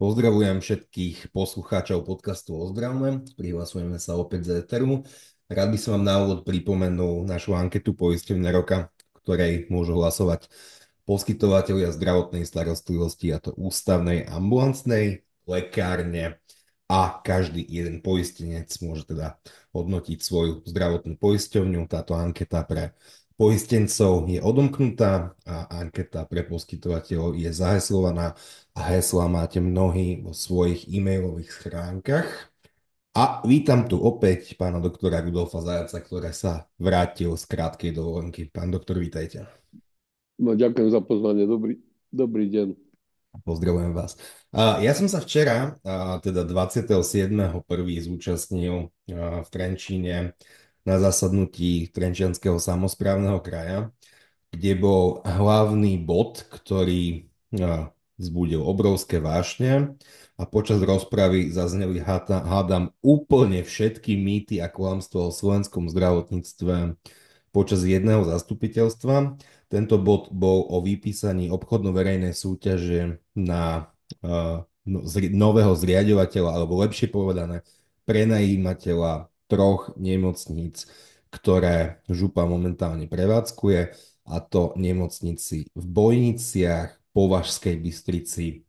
Pozdravujem všetkých poslucháčov podcastu Ozdravme. Prihlasujeme sa opäť z Eteru. Rád by som vám na úvod pripomenul našu anketu poisťovne roka, v ktorej môžu hlasovať poskytovatelia zdravotnej starostlivosti, a to ústavnej, ambulancnej, lekárne a každý jeden poistenec môže teda hodnotiť svoju zdravotnú poisťovňu. Táto anketa pre poistencov je odomknutá a anketa pre poskytovateľov je zaheslovaná a heslá máte mnohí vo svojich e-mailových schránkach. A vítam tu opäť pána doktora Rudolfa Zajaca, ktorý sa vrátil z krátkej dovolenky. Pán doktor, vítajte. No, ďakujem za pozvanie. Dobrý deň. Pozdravujem vás. Ja som sa včera, teda 27.1. zúčastnil v Trenčíne na zasadnutí Trenčianskeho samosprávneho kraja, kde bol hlavný bod, ktorý vzbudil obrovské vášne a počas rozpravy zazneli, hádam, úplne všetky mýty a klamstvo o slovenskom zdravotníctve počas jedného zastupiteľstva. Tento bod bol o vypísaní obchodno-verejnej súťaže na nového zriaďovateľa, alebo lepšie povedané, prenajímateľa troch nemocníc, ktoré župa momentálne prevádzkuje, a to nemocnici v Bojniciach, Považskej Bystrici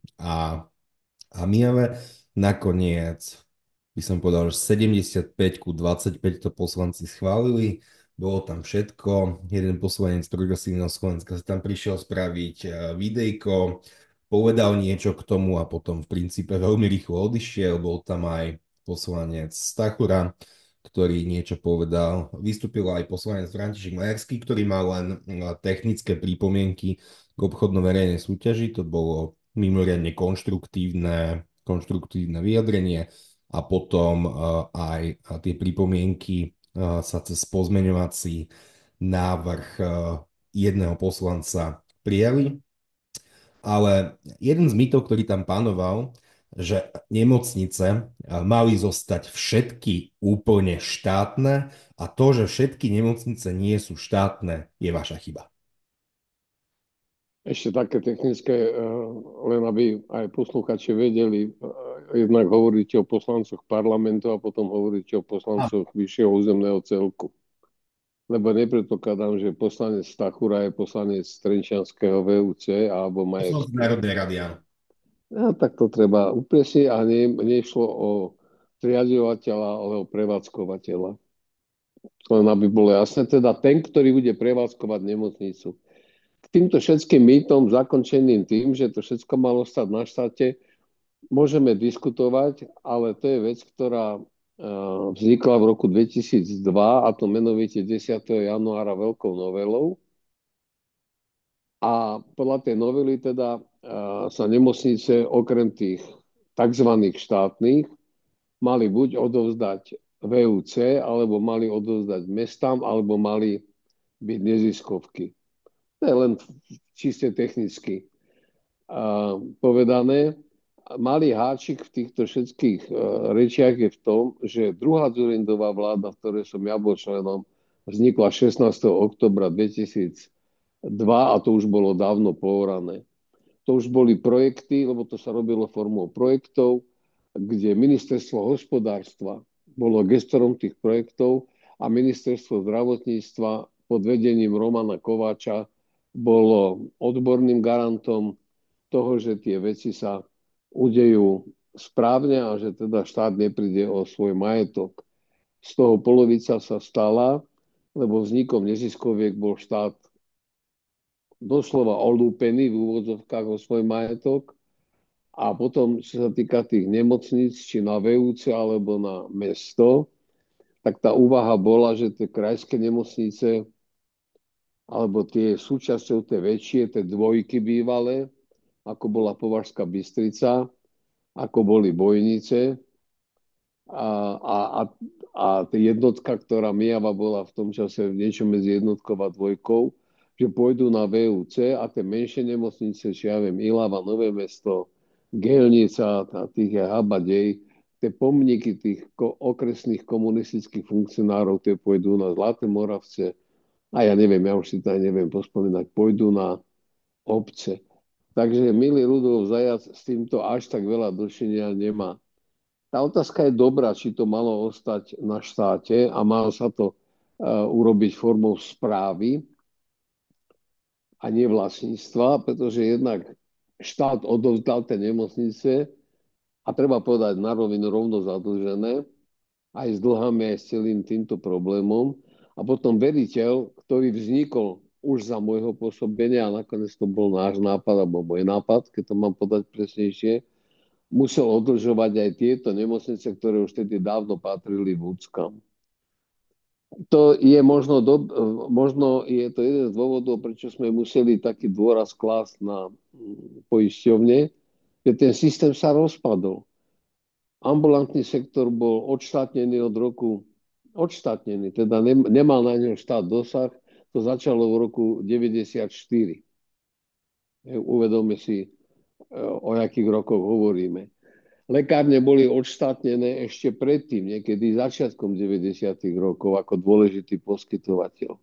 a Mijave. Nakoniec by som povedal, že 75 ku 25 to poslanci schválili. Bolo tam všetko. Jeden poslanec Progresívneho Slovenska sa tam prišiel spraviť videjko, povedal niečo k tomu a potom v princípe veľmi rýchlo odišiel. Bol tam aj poslanec Stachura, ktorý niečo povedal. Vystúpil aj poslanec František Majerský, ktorý mal len technické pripomienky k obchodno-verejnej súťaži. To bolo mimoriadne konštruktívne vyjadrenie a potom aj tie pripomienky sa cez pozmeňovací návrh jedného poslanca prijali. Ale jeden z mýtov, ktorý tam pánoval, že nemocnice mali zostať všetky úplne štátne, a to, že všetky nemocnice nie sú štátne, je vaša chyba. Ešte také technické, len aby aj posluchači vedeli, jednak hovoríte o poslancoch parlamentu a potom hovoríte o poslancoch vyššieho územného celku. Lebo nepredpokladám, že poslanec Stachura je poslanec Trenčianskeho VUC alebo Poslanec Majerský. Národnej rady, áno. A tak to treba upresniť a nešlo o zriaďovateľa, ale o prevádzkovateľa. Len aby bolo jasné, teda ten, ktorý bude prevádzkovať nemocnicu. K týmto všetkým mýtom zakončeným tým, že to všetko malo stať na štáte, môžeme diskutovať, ale to je vec, ktorá vznikla v roku 2002, a to menovite 10. januára veľkou novelou. A podľa tej novely teda sa nemocnice okrem tých tzv. Štátnych mali buď odovzdať VUC, alebo mali odovzdať mestám, alebo mali byť neziskovky. To je len čiste technicky povedané. Malý háčik v týchto všetkých rečiach je v tom, že druhá Dzurindová vláda, v ktorej som ja bol členom, vznikla 16. oktobra 2002 a to už bolo dávno pohorané. To už boli projekty, lebo to sa robilo formou projektov, kde ministerstvo hospodárstva bolo gestorom tých projektov a ministerstvo zdravotníctva pod vedením Romana Kováča bolo odborným garantom toho, že tie veci sa udejú správne a že teda štát nepríde o svoj majetok. Z toho polovica sa stala, lebo vznikom neziskoviek bol štát doslova olúpený v úvodzovkách o svoj majetok. A potom, čo sa týka tých nemocníc, či na VUC alebo na mesto, tak tá úvaha bola, že tie krajské nemocnice alebo tie súčasťou tie väčšie, tie dvojky bývalé, ako bola Považská Bystrica, ako boli Bojnice a, a, a, a jednotka, ktorá Mijava bola v tom čase niečo medzi jednotkou a dvojkou, že pôjdu na VUC a tie menšie nemocnice, či ja viem, Ilava, Nové Mesto, Gelnica, tých je habadej, tie pomníky tých okresných komunistických funkcionárov, tie pôjdu na Zlaté Moravce a ja neviem, ja už si to aj neviem pospomínať, pôjdu na obce. Takže milý Rudolf Zajac s týmto až tak veľa dočinenia nemá. Tá otázka je dobrá, či to malo ostať na štáte a malo sa to urobiť formou správy a nie vlastníctva, pretože jednak štát odovzdal tie nemocnice a treba povedať na rovinu rovno zadlžené, aj s dlhami, aj s celým týmto problémom. A potom veriteľ, ktorý vznikol už za môjho pôsobenia a nakoniec to bol náš nápad alebo môj nápad, keď to mám podať presnejšie, musel odlžovať aj tieto nemocnice, ktoré už vtedy dávno patrili vúckam. To je možno je to jeden z dôvodov, prečo sme museli taký dôraz klásť na poisťovne, že ten systém sa rozpadol. Ambulantný sektor bol odštátnený od roku, odštátnený, teda nemal na ňo štát dosah, to začalo v roku 94. Uvedome si, o akých rokoch hovoríme. Lekárne boli odštátnené ešte predtým, niekedy začiatkom 90. rokov ako dôležitý poskytovateľ.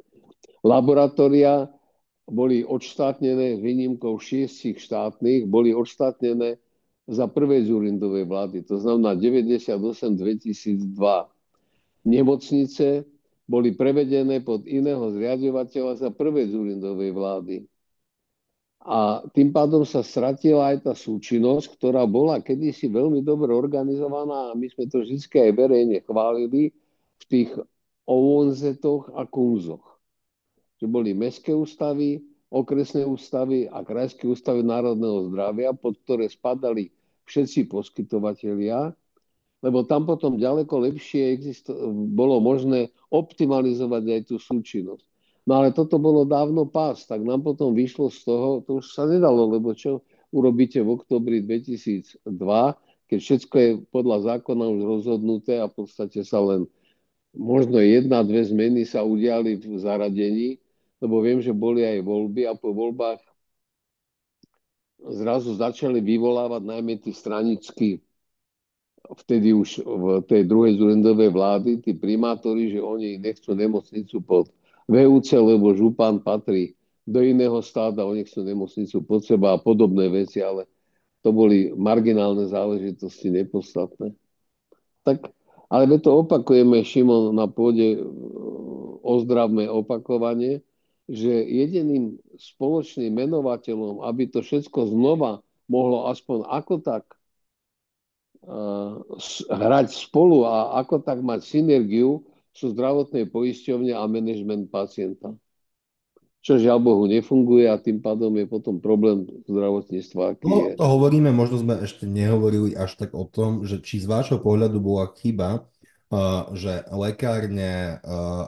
Laboratória boli odštátnené výnimkou 6 štátnych, boli odštátnené za prvej Dzurindovej vlády, to znamená 98-2002. Nemocnice boli prevedené pod iného zriaďovateľa za prvej Dzurindovej vlády. A tým pádom sa stratila aj tá súčinnosť, ktorá bola kedysi veľmi dobre organizovaná a my sme to vždy aj verejne chválili v tých ONZ-och a kunzoch. Že boli mestské ústavy, okresné ústavy a krajské ústavy národného zdravia, pod ktoré spadali všetci poskytovatelia, lebo tam potom ďaleko lepšie bolo možné optimalizovať aj tú súčinnosť. No ale toto bolo dávno pás, tak nám potom vyšlo z toho, to už sa nedalo, lebo čo urobíte v oktobri 2002, keď všetko je podľa zákona už rozhodnuté a v podstate sa len možno jedna, dve zmeny sa udiali v zaradení, lebo viem, že boli aj voľby a po voľbách zrazu začali vyvolávať najmä tí stranickí vtedy už v tej druhej Dzurindovej vlády, tí primátori, že oni nechcú nemocnicu pod VUC, lebo župan patrí do iného stáda, oni chcú nemocnicu pod seba a podobné veci, ale to boli marginálne záležitosti, nepodstatné. Tak, ale my to opakujeme, Šimon, na pôde ozdravme opakovanie, že jediným spoločným menovateľom, aby to všetko znova mohlo aspoň ako tak hrať spolu a ako tak mať synergiu, sú zdravotné poisťovne a manažment pacienta. Čo žiaľ Bohu nefunguje a tým pádom je potom problém zdravotníctva, aký je. No, to hovoríme, možno sme ešte nehovorili až tak o tom, že či z vášho pohľadu bola chyba, že lekárne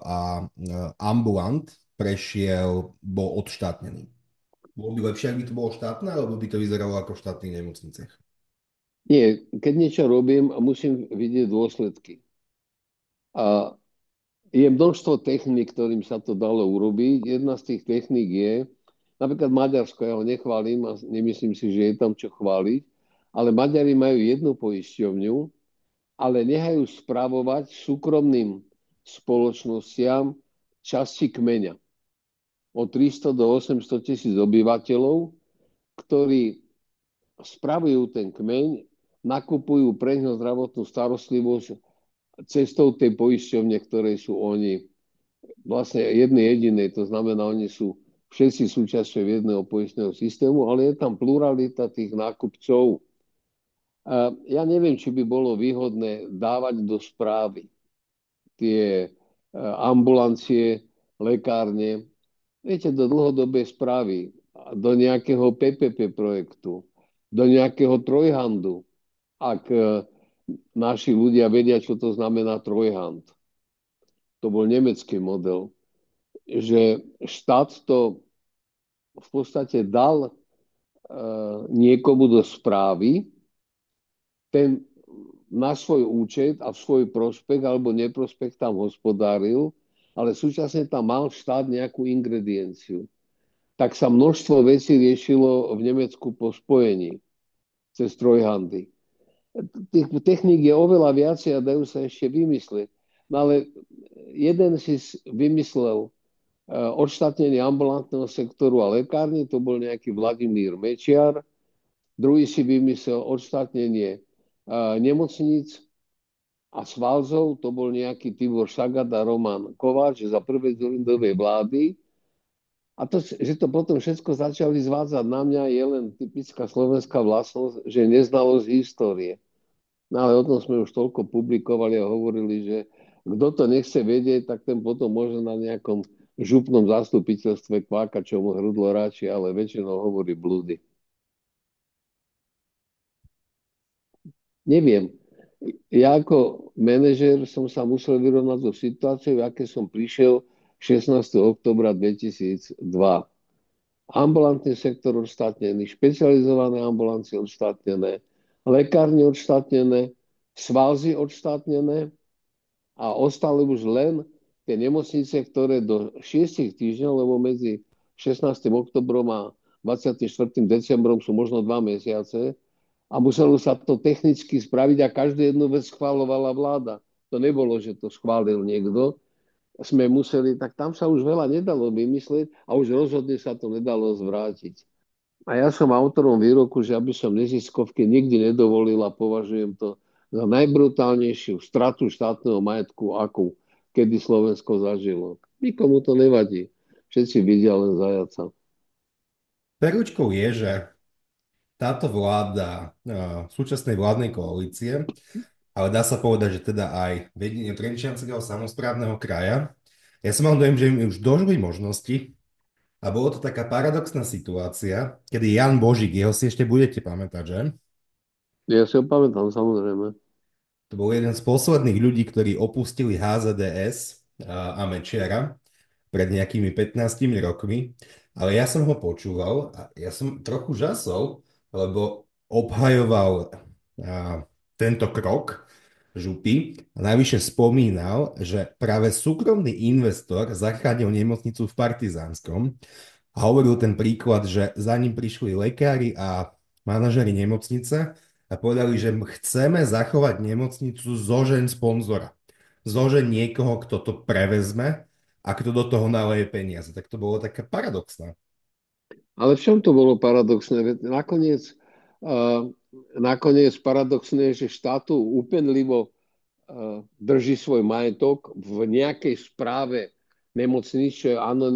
ambulant bol odštátnený. Bolo by lepšie, ak by to bolo štátne, alebo by to vyzeralo ako v štátnych nemocniciach? Nie, keď niečo robím, musím vidieť dôsledky. A je množstvo techník, ktorým sa to dalo urobiť. Jedna z tých techník je, napríklad Maďarsko, ja ho nechválim a nemyslím si, že je tam čo chváliť, ale Maďari majú jednu poisťovňu, ale nehajú spravovať súkromným spoločnostiam časti kmeňa. Od 300 do 800 tisíc obyvateľov, ktorí spravujú ten kmeň, nakupujú pre ňo zdravotnú starostlivosť cestou tej poisťovne, ktorej sú oni vlastne jednej jedinej, to znamená, oni sú všetci súčasťou jedného poistného systému, ale je tam pluralita tých nákupcov. Ja neviem, či by bolo výhodné dávať do správy tie ambulancie, lekárne, viete, do dlhodobej správy, do nejakého PPP projektu, do nejakého trojhandu, ak naši ľudia vedia, čo to znamená trojhand. To bol nemecký model, že štát to v podstate dal niekomu do správy, ten na svoj účet a v svoj prospech alebo neprospech tam hospodáril, ale súčasne tam mal štát nejakú ingredienciu. Tak sa množstvo vecí riešilo v Nemecku po spojení cez trojhandy. Tých techník je oveľa viacej a dajú sa ešte vymyslieť. No ale jeden si vymyslel odštátnenie ambulantného sektoru a lekárny, to bol nejaký Vladimír Mečiar. Druhý si vymyslel odštátnenie nemocníc a svalzov, to bol nejaký Tibor Šagat a Roman Kováč za prvej Dzurindovej vlády. A to, že to potom všetko začali zvádzať na mňa, je len typická slovenská vlastnosť, že neznalosť histórie. No ale o tom sme už toľko publikovali a hovorili, že kto to nechce vedieť, tak ten potom môže na nejakom župnom zastupiteľstve kvákať, čo mu hrudlo ráči, ale väčšinou hovorí blúdy. Neviem. Ja ako manažer som sa musel vyrovnať so situáciou, aké som prišiel 16. oktobra 2002. Ambulantný sektor odštátnený, špecializované ambulancie odštátnené, lekárne odštátnené, svalzy odštátnené a ostali už len tie nemocnice, ktoré do 6 týždňov, lebo medzi 16. oktobrom a 24. decembrom sú možno 2 mesiace, a muselo sa to technicky spraviť a každú jednu vec schváľovala vláda. To nebolo, že to schválil niekto. Sme museli, tak tam sa už veľa nedalo vymyslieť a už rozhodne sa to nedalo zvrátiť. A ja som autorom výroku, že aby som neziskovke nikdy nedovolil a považujem to za najbrutálnejšiu stratu štátneho majetku, akú kedy Slovensko zažilo. Nikomu to nevadí. Všetci vidia len zajaca. Perúčkou je, že táto vláda súčasnej vládnej koalície, ale dá sa povedať, že teda aj vedenie Trenčianskeho samosprávneho kraja, ja som mal dojem, že im už došli možnosti a bolo to taká paradoxná situácia, kedy Jan Božík, jeho si ešte budete pamätať, že? Ja si ho pamätám, samozrejme. To bol jeden z posledných ľudí, ktorí opustili HZDS a Mečiara pred nejakými 15 rokmi, ale ja som ho počúval a ja som trochu žasol, lebo obhajoval tento krok župy a najvyššie spomínal, že práve súkromný investor zachránil nemocnicu v Partizánskom a hovoril ten príklad, že za ním prišli lekári a manažeri nemocnice a povedali, že chceme zachovať nemocnicu zožeň sponzora. Zožeň niekoho, kto to prevezme a kto do toho naleje peniaze. Tak to bolo také paradoxné. Ale v čom to bolo paradoxné? Nakoniec, uh, nakoniec paradoxné je, že štátu úpenlivo drží svoj majetok v nejakej správe nemocnic, čo je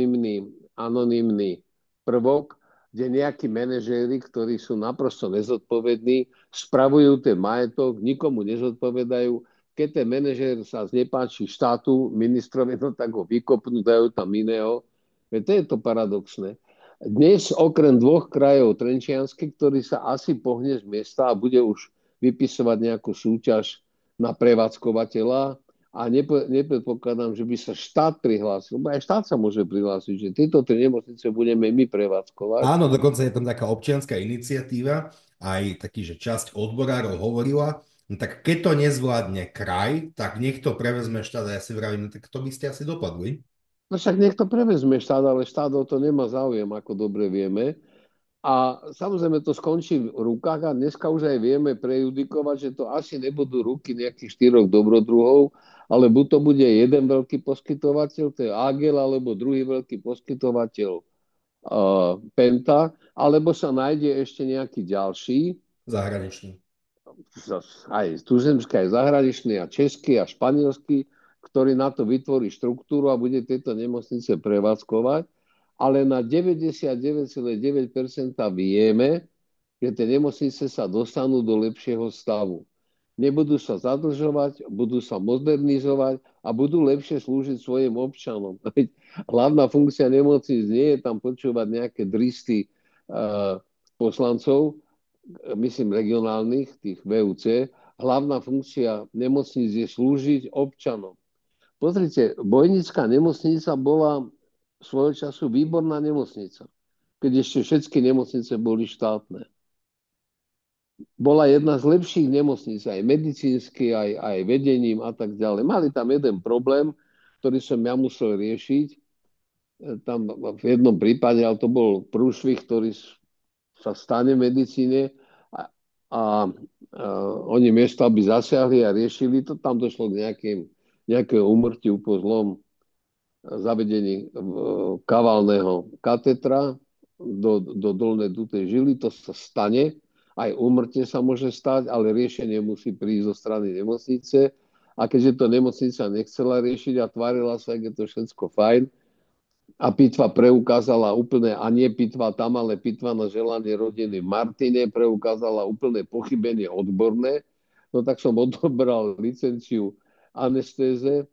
anonymný prvok, kde nejakí manažéri, ktorí sú naprosto nezodpovední, spravujú ten majetok, nikomu nezodpovedajú. Keď ten manažér sa znepáči štátu, ministrovi, no tak ho vykopnú, dajú tam iného. To je to paradoxné. Dnes okrem dvoch krajov Trenčiansky, ktorý sa asi pohne z miesta a bude už vypisovať nejakú súťaž na prevádzkovateľa a nepredpokladám, že by sa štát prihlásil, lebo aj štát sa môže prihlásiť, že tieto tri nemocnice budeme my prevádzkovať. Áno, dokonca je tam taká občianská iniciatíva, aj taký, že časť odborárov hovorila, no tak keď to nezvládne kraj, tak nech to prevezme štát. A ja si vravím, no tak to by ste asi dopadli. No však nech to prevezme štát, ale štát o to nemá záujem, ako dobre vieme. A samozrejme to skončí v rukách a dneska už aj vieme prejudikovať, že to asi nebudú ruky nejakých štyroch dobrodruhov, ale buď to bude jeden veľký poskytovateľ, to je Agel, alebo druhý veľký poskytovateľ Penta, alebo sa nájde ešte nejaký ďalší, Zahraničný. aj tuzemský, aj zahraničný, a český, a španielský, ktorý na to vytvorí štruktúru a bude tieto nemocnice prevádzkovať. Ale na 99,9% vieme, že tie nemocnice sa dostanú do lepšieho stavu. Nebudú sa zadlžovať, budú sa modernizovať a budú lepšie slúžiť svojim občanom. Hlavná funkcia nemocníc nie je tam počúvať nejaké dristy poslancov, myslím regionálnych, tých VUC. Hlavná funkcia nemocníc je slúžiť občanom. Pozrite, Bojnická nemocnica bola svojho času výborná nemocnica, keď ešte všetky nemocnice boli štátne. Bola jedna z lepších nemocníc, aj medicínsky, aj vedením a tak ďalej. Mali tam jeden problém, ktorý som ja musel riešiť. Tam v jednom prípade, ale to bol prúšvih, ktorý sa stane v medicíne a oni miesto, aby zasiahli a riešili to, tam došlo k nejakému úmrtiu po zlom zavedení kaválneho katetra do dolnej dutej žily. To sa stane. Aj úmrtie sa môže stať, ale riešenie musí prísť zo strany nemocnice. A keďže to nemocnica nechcela riešiť a tvárila sa, ak je to všetko fajn, a pitva preukázala úplne, a nie pitva tam, ale pitva na želanie rodiny v Martine preukázala úplné pochybenie odborné, no tak som odobral licenciu anestéze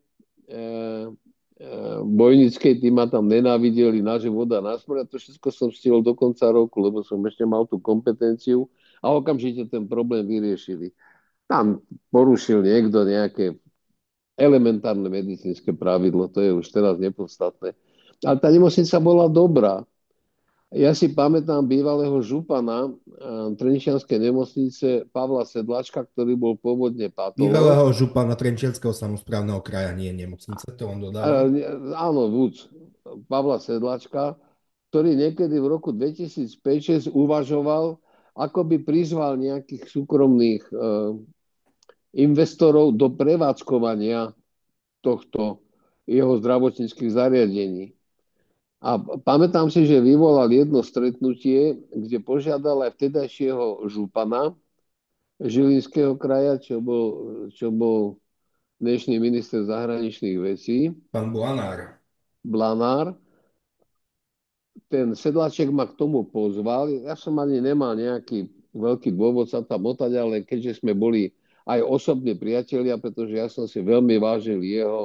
bojnickej, tí ma tam nenávideli na život a na smrť a to všetko som stihol do konca roku, lebo som ešte mal tú kompetenciu a okamžite ten problém vyriešili. Tam porušil niekto nejaké elementárne medicínske pravidlo, to je už teraz nepodstatné. Ale tá nemocnica bola dobrá. Ja si pamätám bývalého župana Trenčianskej nemocnice Pavla Sedláčka, ktorý bol pôvodne patológ. Bývalého župana Trenčianskeho samosprávneho kraja, nie nemocnice, to on dodáva. Áno, vúd Pavla Sedláčka, ktorý niekedy v roku 2005-2006 uvažoval, ako by prizval nejakých súkromných investorov do prevádzkovania tohto jeho zdravotníckych zariadení. A pamätám si, že vyvolal jedno stretnutie, kde požiadal aj vtedajšieho župana Žilinského kraja, čo bol dnešný minister zahraničných vecí, Pán Blanár. Blanár. Ten Sedláček ma k tomu pozval. Ja som ani nemal nejaký veľký dôvod sa tam motať, ale keďže sme boli aj osobne priatelia, pretože ja som si veľmi vážil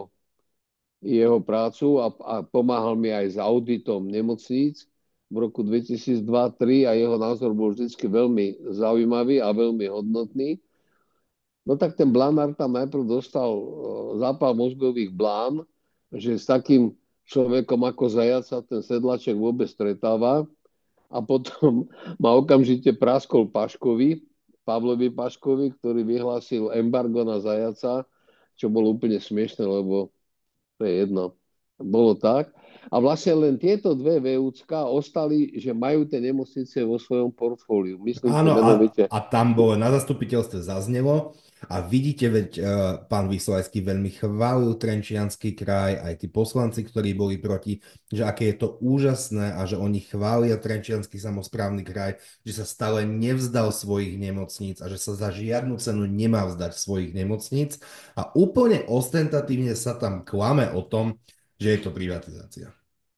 jeho prácu a pomáhal mi aj s auditom nemocníc v roku 2002-2003 a jeho názor bol vždy veľmi zaujímavý a veľmi hodnotný. No tak ten Blanár tam najprv dostal zápal mozgových blán, že s takým človekom ako Zajac sa ten Sedláček vôbec stretáva a potom ma okamžite praskol Pavlovi Paškovi, ktorý vyhlásil embargo na Zajaca, čo bolo úplne smiešné, lebo to je jedno. Bolo tak. A vlastne len tieto dve VUčka ostali, že majú tie nemocnice vo svojom portfóliu. Myslím si Áno, menovite. a tam bolo na zastupiteľstve zaznelo a vidíte, veď pán Vysolajský veľmi chválil Trenčiansky kraj, aj tí poslanci, ktorí boli proti, že aké je to úžasné a že oni chvália Trenčiansky samosprávny kraj, že sa stále nevzdal svojich nemocníc a že sa za žiadnu cenu nemá vzdať svojich nemocníc a úplne ostentatívne sa tam klame o tom, že je to privatizácia.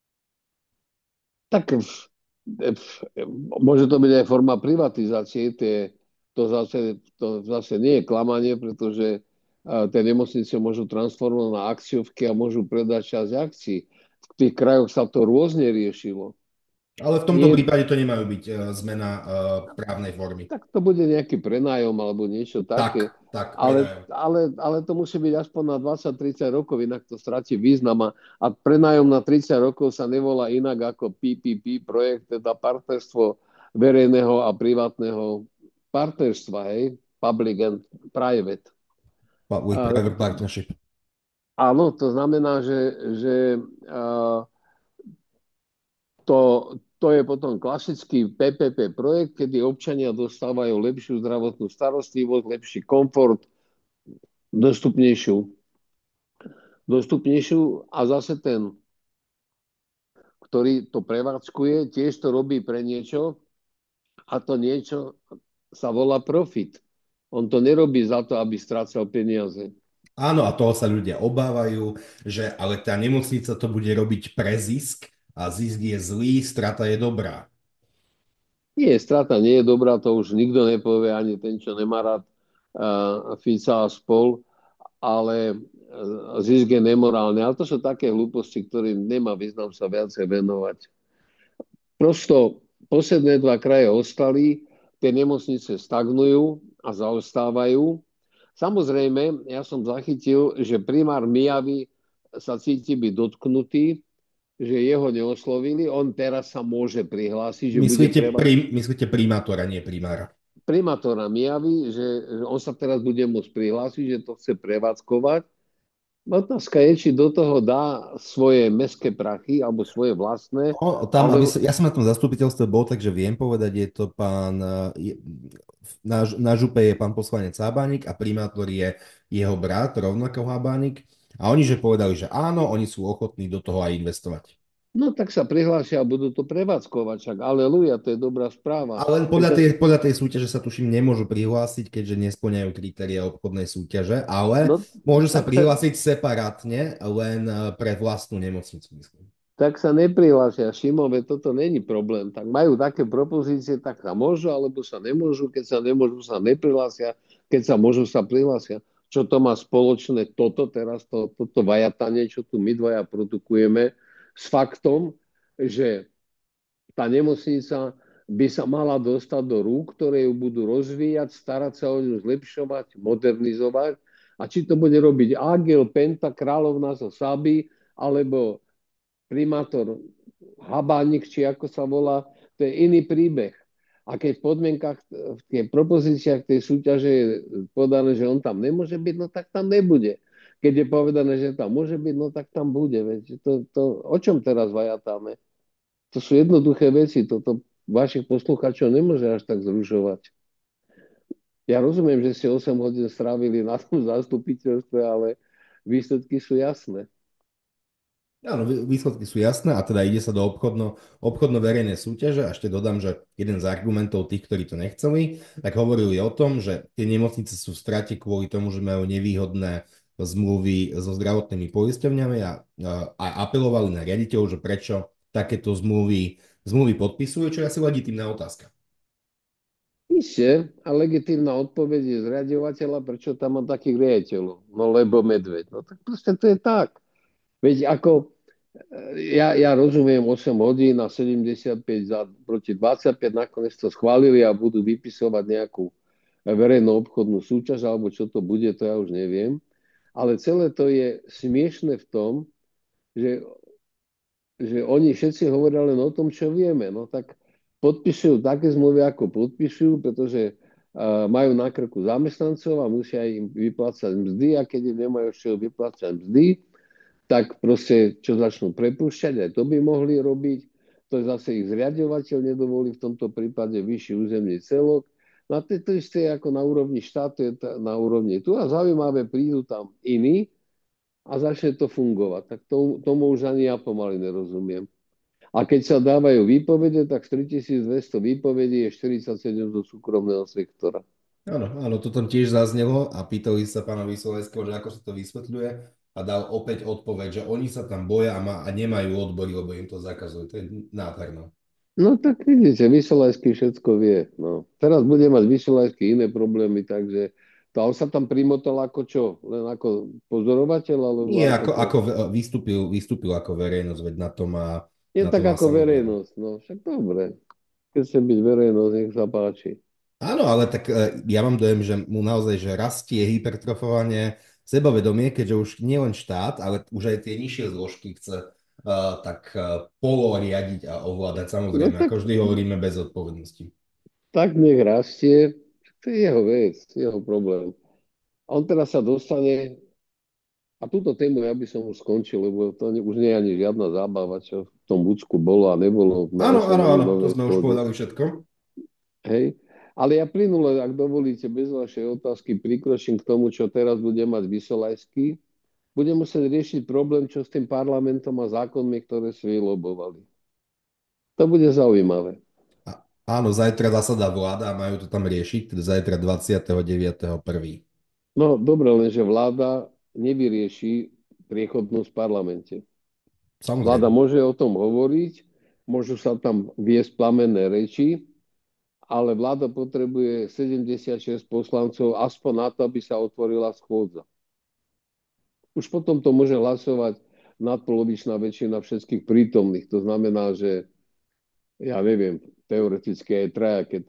Tak môže to byť aj forma privatizácie. To zase nie je klamanie, pretože tie nemocnice môžu transformovať na akciovky a môžu predať časť akcií. V tých krajoch sa to rôzne riešilo. Ale v tomto Nie, prípade to nemajú byť zmena právnej formy. tak to bude nejaký prenájom alebo niečo také. Tak, Ale, predajú. ale to musí byť aspoň na 20-30 rokov, inak to stratí význam. A prenájom na 30 rokov sa nevolá inak ako PPP projekt, teda partnerstvo verejného a privátneho partnerstva, hej? Public and private. With A, private partnership. áno, to znamená, že to je potom klasický PPP projekt, kedy občania dostávajú lepšiu zdravotnú starostlivosť, lepší komfort, dostupnejšiu, dostupnejšiu a zase ten, ktorý to prevádzkuje, tiež to robí pre niečo a to niečo sa volá profit. On to nerobí za to, aby strácal peniaze. Áno, a toho sa ľudia obávajú, že ale tá nemocnica to bude robiť pre zisk a zisk je zlý, strata je dobrá. Nie, strata nie je dobrá, to už nikto nepovie, ani ten, čo nemá rád Fica a spol, ale zisk je nemorálny. Ale to sú také hlúposti, ktorým nemá význam sa viacej venovať. Prosto posledné dva kraje ostali, tie nemocnice stagnujú a zaostávajú. Samozrejme, ja som zachytil, že primár Mijavy sa cíti byť dotknutý, že jeho neoslovili. On teraz sa môže prihlásiť, že bude Myslíte primátora, nie primára. primátora Mijavy, že on sa teraz bude môcť prihlásiť, že to chce prevádzkovať. Otázka je, či do toho dá svoje mestské prachy alebo svoje vlastné, ale Ja som na tom zastupiteľstve bol, takže viem povedať, je to pán, na župe je pán poslanec Hábanik a primátor je jeho brat, rovnako Hábanik. A oni že povedali, že áno, oni sú ochotní do toho aj investovať. No tak sa prihlásia a budú to prevádzkovať, však aleluja, to je dobrá správa. A len Keď sa, podľa tej súťaže sa tuším nemôžu prihlásiť, keďže nesplňajú kritéria obchodnej súťaže, ale no, môžu sa tak sa, prihlásiť separátne len pre vlastnú nemocnicu, myslím. tak sa neprihlásia. Šimo, veď toto není problém. Tak majú také propozície, tak sa môžu, alebo sa nemôžu. Keď sa nemôžu, sa neprihlásia. Keď sa môžu, sa prihlásia. Čo to má spoločné toto teraz, toto vajatanie, čo tu my dvaja produkujeme, s faktom, že tá nemocnica by sa mala dostať do rúk, ktoré ju budú rozvíjať, starať sa o ňu, zlepšovať, modernizovať. A či to bude robiť Ágel, Penta, Kráľovná zo Sáby, alebo primátor Habánik, či ako sa volá, to je iný príbeh. A keď v podmienkach, v tých propozíciách tej súťaže je podané, že on tam nemôže byť, no tak tam nebude. Keď je povedané, že tam môže byť, no tak tam bude. Veď o čom teraz vajatáme? To sú jednoduché veci. Toto vašich poslucháčov nemôže až tak zrušovať. Ja rozumiem, že ste 8 hodín strávili na tom zastupiteľstve, ale výsledky sú jasné. Áno, výsledky sú jasné a teda ide sa do obchodno-verejnej súťaže a ešte dodám, že jeden z argumentov tých, ktorí to nechceli, tak hovorili o tom, že tie nemocnice sú v strate kvôli tomu, že majú nevýhodné zmluvy so zdravotnými poisťovňami a apelovali na riaditeľov, že prečo takéto zmluvy podpisujú, čo je asi legitímna otázka. Isté, a legitímna odpoveď je zriadovateľa, prečo tam má takých riaditeľov. No lebo medveď. No tak proste to je tak. Veď ako, ja rozumiem 8 hodín a 75 proti 25, nakoniec to schválili a budú vypisovať nejakú verejnú obchodnú súťaž, alebo čo to bude, to ja už neviem. Ale celé to je smiešne v tom, že oni všetci hovoria len o tom, čo vieme. No tak podpisujú také zmluvy, ako podpisujú, pretože majú na krku zamestnancov a musia im vyplácať mzdy a keď im nemajú z čoho vyplácať mzdy, tak proste čo začnú prepúšťať, aj to by mohli robiť. To je zase ich zriadovateľ nedovolí v tomto prípade vyšší územný celok. No a to isté ako na úrovni štátu, je na úrovni tu a zaujímavé, prídu tam iní a začne to fungovať. Tak tomu už ani ja pomaly nerozumiem. A keď sa dávajú výpovede, tak z 3200 výpovedí je 47 zo súkromného sektora. Áno, áno, to tam tiež zaznelo a pýtali sa pána Vysolajského, že ako sa to vysvetľuje a dal opäť odpoveď, že oni sa tam boja a nemajú odbory, lebo im to zakazujú. To je nádherné. No tak vidíte, Vysolajský všetko vie. No. Teraz bude mať Vysolajský iné problémy, takže to, on sa tam primotal ako čo? Len ako pozorovateľ, alebo Nie, ako to? vystúpil ako verejnosť, veď Je na to tak má ako samozrejme. verejnosť. No však dobre. Keď chce byť verejnosť, nech sa páči. Áno, ale tak ja mám dojem, že mu naozaj, že rastie hypertrofovanie sebavedomie, keďže už nie len štát, ale už aj tie nižšie zložky chce tak polo riadiť a ovládať. No Samozrejme, tak, ako vždy hovoríme bez odpovednosti. tak nech rastie. To je jeho vec, jeho problém. A on teraz sa dostane, a túto tému ja by som už skončil, lebo to už nie je ani žiadna zábava, čo v tom Bucku bolo a nebolo na Áno, áno, osobnej áno, to ľubavnej sme už pôde. povedali všetko. Hej. Ale ja plynule, ak dovolíte, bez vašej otázky prikročím k tomu, čo teraz bude mať Vysolajský. Bude musieť riešiť problém, čo s tým parlamentom a zákonmi, ktoré si vylobovali. To bude zaujímavé. Áno, zajtra zasadá vláda a majú to tam riešiť, teda zajtra 29.1. No dobre, lenže vláda nevyrieši priechodnosť v parlamente. Vláda Samozrejme. môže o tom hovoriť, môžu sa tam viesť plamenné reči, ale vláda potrebuje 76 poslancov aspoň na to, aby sa otvorila schôdza. Už potom to môže hlasovať nadpolovičná väčšina všetkých prítomných. To znamená, že ja neviem, teoreticky aj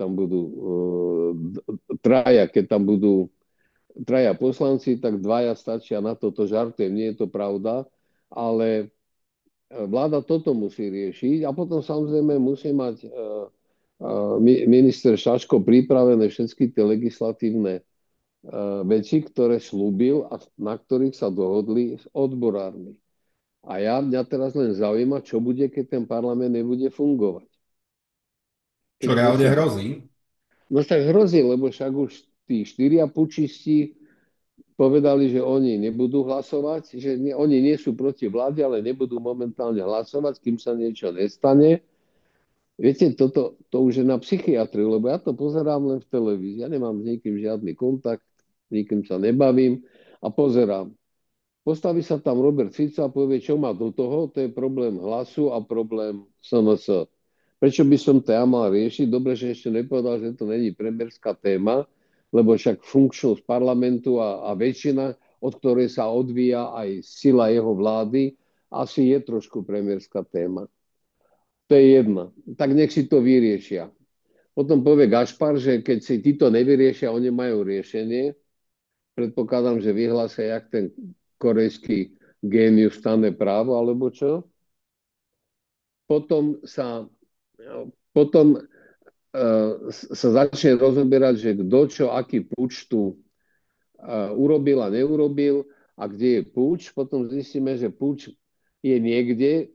traja, keď tam budú traja poslanci, tak dvaja stačia na to žartujem, nie je to pravda, ale vláda toto musí riešiť a potom samozrejme musí mať minister Šaško pripravené všetky tie legislatívne veci, ktoré slúbil a na ktorých sa dohodli s odborármi. A mňa teraz len zaujíma, čo bude, keď ten parlament nebude fungovať. Čo Keď reálne proste, hrozí? no tak hrozí, lebo však už tí štyria pučisti povedali, že oni nebudú hlasovať, že oni nie sú proti vláde, ale nebudú momentálne hlasovať, kým sa niečo nestane. Viete, to už je na psychiatriu, lebo ja to pozerám len v televízii. Ja nemám s nikým žiadny kontakt, nikým sa nebavím a pozerám. Postaví sa tam Robert Fico a povie, čo má do toho, to je problém Hlasu a problém SNS. Prečo by som to ja mal riešiť? Dobre, že ešte nepovedal, že to není premiérska téma, lebo však funkčnosť parlamentu a väčšina, od ktorej sa odvíja aj sila jeho vlády, asi je trošku premiérska téma. To je jedna. Tak nech si to vyriešia. Potom povie Gašpar, že keď si títo nevyriešia, oni majú riešenie. Predpokladám, že vyhlásia, jak ten korejský génius stane právo, alebo čo. Potom potom sa začne rozoberať, že kto čo, aký púč tu urobil a neurobil a kde je púč. Potom zistíme, že púč je niekde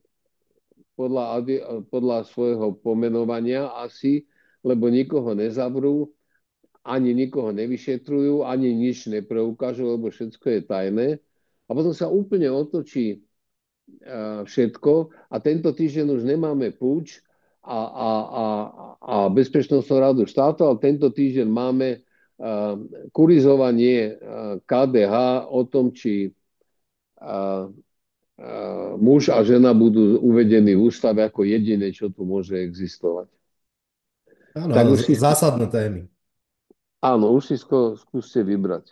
podľa svojho pomenovania asi, lebo nikoho nezavrú, ani nikoho nevyšetrujú, ani nič nepreukážu, lebo všetko je tajné. A potom sa úplne otočí všetko a tento týždeň už nemáme púč a Bezpečnostnú radu štátu, ale tento týždeň máme kurizovanie KDH o tom, či muž a žena budú uvedení v ústave ako jediné, čo tu môže existovať. Áno, Tak áno, už si, zásadné témy. áno, už si skúste vybrať.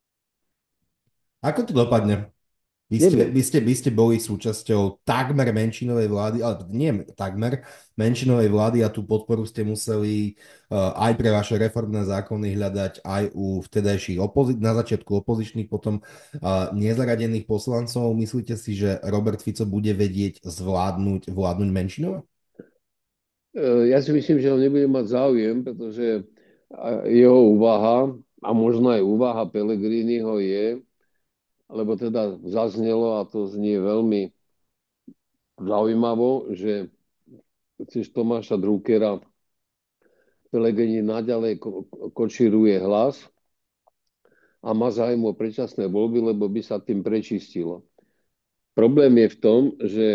Ako to dopadne? Neviem. Vy ste boli súčasťou takmer menšinovej vlády, ale nie takmer menšinovej vlády a tú podporu ste museli aj pre vaše reformné zákony hľadať aj u vtedajších na začiatku opozičných, potom nezaradených poslancov. Myslíte si, že Robert Fico bude vedieť vládnuť menšinové? Ja si myslím, že on nebude mať záujem, pretože jeho úvaha a možno aj úvaha Pellegriniho je, lebo teda zaznelo, a to znie veľmi zaujímavo, že chceš Tomáša Druckera Pellegrini naďalej kočíruje Hlas a má záujem o predčasné voľby, lebo by sa tým prečistilo. Problém je v tom, že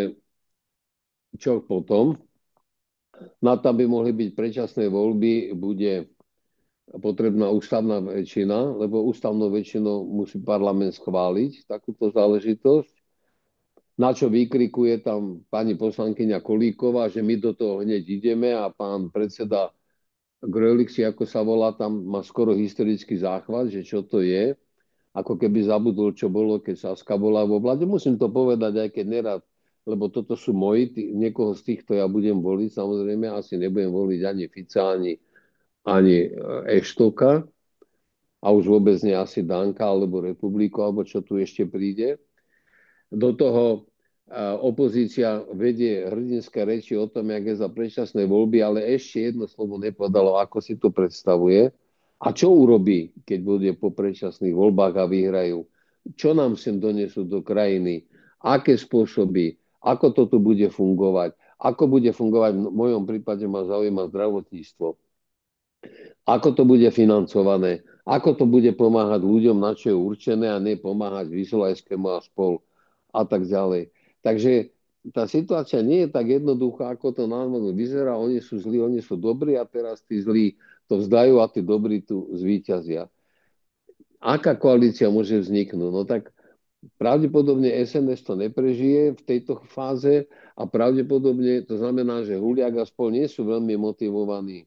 čo potom? Na to, aby mohli byť predčasné voľby, bude potrebná ústavná väčšina, lebo ústavnou väčšinou musí parlament schváliť takúto záležitosť. Na čo vykrikuje tam pani poslankyňa Kolíková, že my do toho hneď ideme a pán predseda Grölich, ako sa volá, tam má skoro historický záchvat, že čo to je. Ako keby zabudol, čo bolo, keď Saska bola vo vláde. Musím to povedať, aj keď nerad, lebo toto sú moji, niekoho z týchto ja budem voliť, samozrejme, asi nebudem voliť ani Fica, ani Eštoka a už vôbec nie asi Danka alebo Republiku, alebo čo tu ešte príde. Do toho opozícia vedie hrdinské reči o tom, jak je za predčasné voľby, ale ešte jedno slovo nepovedalo, ako si to predstavuje a čo urobí, keď bude po predčasných voľbách a vyhrajú. Čo nám sem donesú do krajiny, aké spôsoby, ako toto bude fungovať, ako bude fungovať, v mojom prípade ma zaujíma zdravotníctvo, ako to bude financované, ako to bude pomáhať ľuďom, na čo je určené a nie pomáhať Vysolajskému a spol a tak ďalej. Takže tá situácia nie je tak jednoduchá, ako to náhodou vyzerá. Oni sú zlí, oni sú dobrí a teraz tí zlí to vzdajú a tí dobrí tu zvíťazia. Aká koalícia môže vzniknúť? No tak pravdepodobne SNS to neprežije v tejto fáze a pravdepodobne to znamená, že Huliak a spol nie sú veľmi motivovaní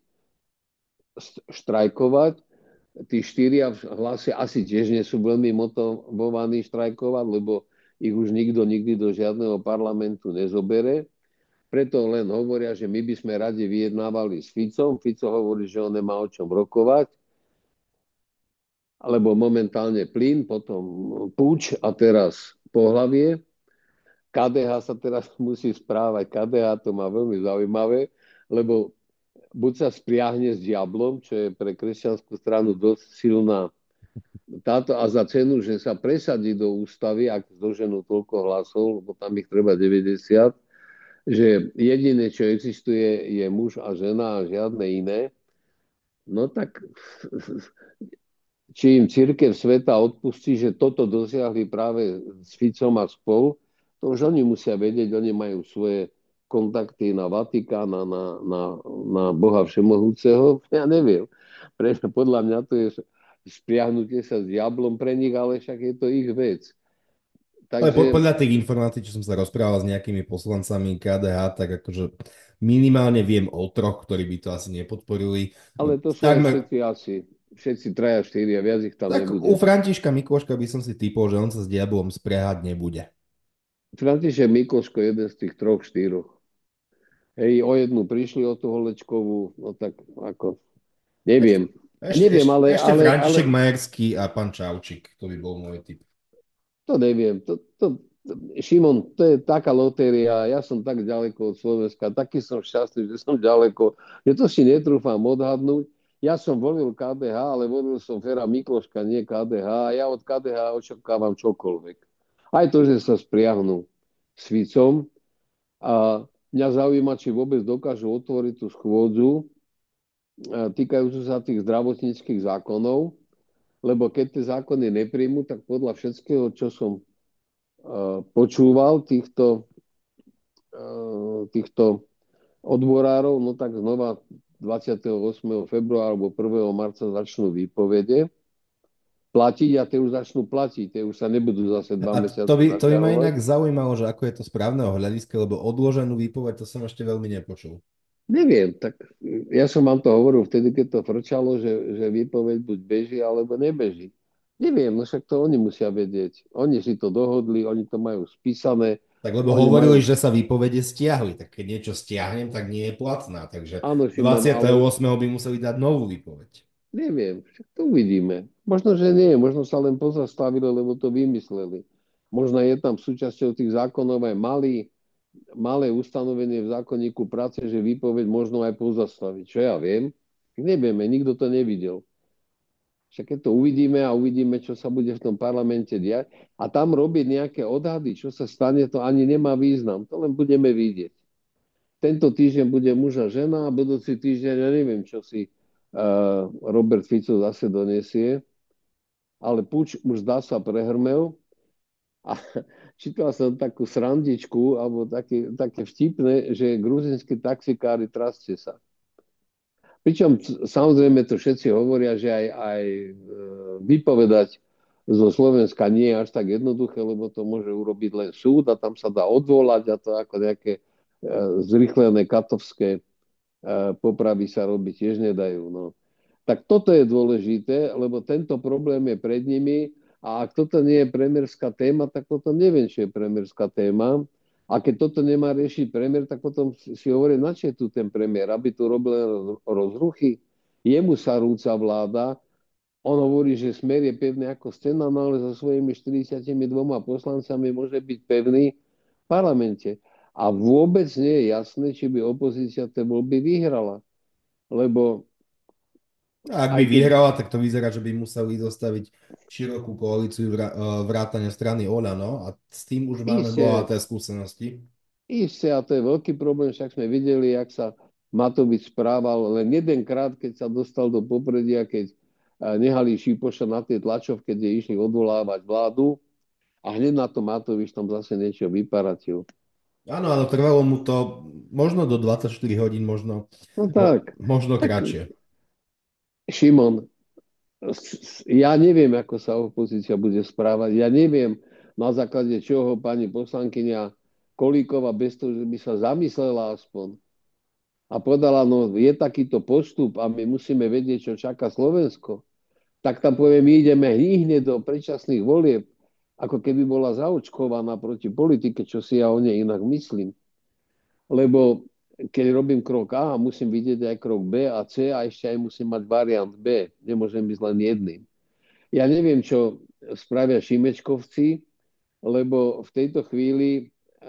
štrajkovať. Tí štyria v Hlase asi tiež nie sú veľmi motivovaní štrajkovať, lebo ich už nikto nikdy do žiadneho parlamentu nezobere. Preto len hovoria, že my by sme radi vyjednávali s Ficom. Fico hovorí, že on nemá o čom rokovať, alebo momentálne plyn, potom púč a teraz pohlavie. KDH sa teraz musí správať. KDH to má veľmi zaujímavé, lebo buď sa spriahne s diablom, čo je pre kresťanskú stranu dosť silná táto a za cenu, že sa presadí do ústavy, ak zdoženú toľko hlasov, lebo tam ich treba 90, že jediné, čo existuje, je muž a žena a žiadne iné, no tak či im církev sveta odpustí, že toto dosiahli práve s Ficom a spol, to už oni musia vedieť, oni majú svoje kontakty na Vatikán, na Boha Všemohúceho. Ja neviem. Podľa mňa to je spriahnutie sa s diablom pre nich, ale však je to ich vec. Ale Takže, podľa tých informácií, čo som sa rozprával s nejakými poslancami KDH, tak akože minimálne viem o troch, ktorí by to asi nepodporili. ale to sú aj Takmer, všetci asi. Všetci traja, štyria, viac ich tam tak u nebude. Františka Mikloška by som si typol, že on sa s diablom spriahať nebude. František Mikloško je jeden z tých troch, štyroch. Hej, o jednu prišli o tú Holečkovú, no tak ako, neviem. Neviem, Ešte František Majerský a pán Čaučik, to by bol môj typ. to neviem. Šimon, to je taká lotéria. Ja som tak ďaleko od Slovenska, taký som šťastný, že som ďaleko, že to si netrúfam odhadnúť. Ja som volil KDH, ale volil som Fera Mikloška, nie KDH. Ja od KDH očakávam čokoľvek. Aj to, že sa spriahnu s Ficom. A mňa zaujíma, či vôbec dokážu otvoriť tú schôdzu týkajúcu sa tých zdravotníckých zákonov, lebo keď tie zákony nepríjmu, tak podľa všetkého, čo som počúval týchto odborárov, no tak znova 28. februára alebo 1. marca začnú výpovede platiť a tie už začnú platiť, tie už sa nebudú zase dva A mesiace to by ma naťahovať. inak zaujímalo, že ako je to správneho hľadiska, lebo odloženú výpoveď to som ešte veľmi nepočul. Neviem, tak ja som vám to hovoril vtedy, keď to frčalo, že výpoveď buď beží, alebo nebeží. Neviem, no však to oni musia vedieť. Oni si to dohodli, oni to majú spísané, Tak lebo oni hovorili, majú... že sa výpovede stiahli, tak keď niečo stiahnem, tak nie je platná, takže Áno, Šimon, ale 28. by museli dať novú výpoveď. neviem, však to uvidíme. Možno, že nie, možno sa len pozastavili, lebo to vymysleli. Možno je tam súčasťou tých zákonov aj malé ustanovenie v zákonníku práce, že výpoveď možno aj pozastaviť. Čo ja viem? Nevieme, nikto to nevidel. Však keď to uvidíme a uvidíme, čo sa bude v tom parlamente diať a tam robiť nejaké odhady, čo sa stane, to ani nemá význam. To len budeme vidieť. Tento týždeň bude muž a žena a budúci týždeň, ja neviem, čo si Robert Fico zase donesie, ale puč už zdá sa prehrmel a čítal som takú srandičku alebo také vtipné, že gruzinskí taxikári trastie sa. Pričom samozrejme to všetci hovoria, že aj vypovedať zo Slovenska nie je až tak jednoduché, lebo to môže urobiť len súd a tam sa dá odvolať a to ako nejaké zrychlené katovské popravy sa robiť tiež nedajú. No. Tak toto je dôležité, lebo tento problém je pred nimi a ak toto nie je premiérská téma, tak potom neviem, či je premiérská téma. A keď toto nemá riešiť premiér, tak potom si hovorí, na čo je tu ten premiér, aby tu robil rozruchy. Jemu sa rúca vláda, on hovorí, že Smer je pevný ako stena, no ale so svojimi 42 poslancami môže byť pevný v parlamente. A vôbec nie je jasné, či by opozícia tie voľby vyhrala. Lebo A ak by aj keď vyhrala, tak to vyzerá, že by museli zostaviť širokú koalíciu vrátane strany Olano a s tým už máme iste, bohaté skúsenosti. iste, a to je veľký problém, však sme videli, jak sa Matovič správal len jedenkrát, keď sa dostal do popredia, keď nehali Šipoša na tej tlačovke, kde išli odvolávať vládu a hneď na to Matovič tam zase niečo vyparatil. Áno, ale trvalo mu to možno do 24 hodín, No tak, možno tak kratšie. Šimon, ja neviem, ako sa opozícia bude správať. Ja neviem, na základe čoho pani poslankyňa Kolíková bez toho, že by sa zamyslela aspoň a povedala, no je takýto postup a my musíme vedieť, čo čaká Slovensko, tak tam povie, my ideme hneď do predčasných volieb, ako keby bola zaočkovaná proti politike, čo si ja o nej inak myslím. Lebo keď robím krok A, musím vidieť aj krok B a C a ešte aj musím mať variant B. Nemôžem byť len jedným. Ja neviem, čo spravia Šimečkovci, lebo v tejto chvíli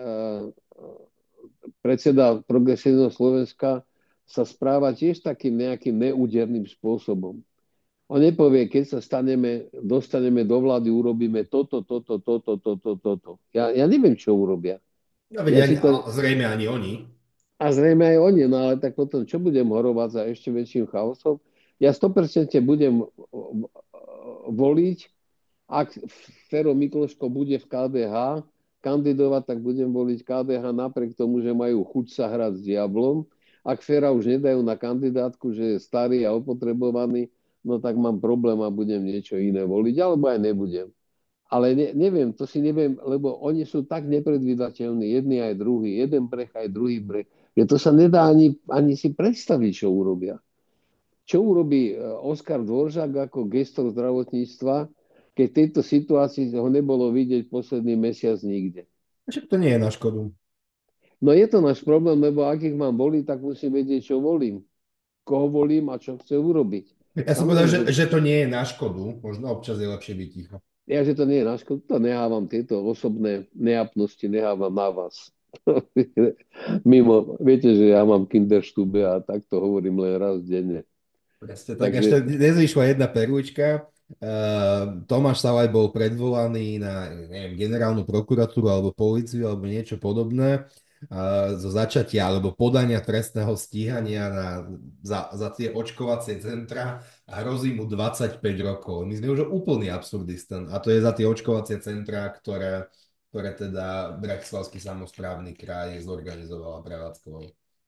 predseda Progresívneho Slovenska sa správa tiež takým nejakým neúderným spôsobom. On nepovie, keď sa dostaneme do vlády, urobíme toto. Ja neviem, čo urobia. No veď Ja si to, zrejme ani oni. a zrejme aj oni, no ale tak potom, čo budem horovať za ešte väčším chaosom? Ja 100% budem voliť. Ak Fero Mikloško bude v KDH kandidovať, tak budem voliť KDH napriek tomu, že majú chuť sa hrať s diablom. Ak Fera už nedajú na kandidátku, že je starý a opotrebovaný, no tak mám problém a budem niečo iné voliť, alebo aj nebudem. Ale neviem, to si neviem, lebo oni sú tak nepredvídateľní, jedni aj druhý, jeden breh aj druhý breh, že to sa nedá ani si predstaviť, čo urobia. Čo urobí Oskar Dvoržák ako gestor zdravotníctva, keď v tejto situácii ho nebolo vidieť posledný mesiac nikde? Však to nie je na škodu. No je to náš problém, lebo ak ich mám voliť, tak musím vedieť, čo volím, koho volím a čo chce urobiť. Ja som povedal, Samozrejme, že že to nie je na škodu. Možno občas je lepšie byť ticho. ja, že to nie je na škodu, to nehávam tieto osobné neapnosti, nehávam na vás. Mimo, viete, že ja mám kinderštube a takto hovorím len raz denne. Presne tak, Takže ešte nezvyšla jedna perlička. Tomáš Salaj bol predvolaný na neviem, generálnu prokuratúru alebo políciu alebo niečo podobné zo začatia alebo podania trestného stíhania za tie očkovacie centra a hrozí mu 25 rokov. My sme už úplný absurdistan a to je za tie očkovacie centra, ktoré teda Bratislavský samosprávny kraj zorganizoval a prevádzkoval.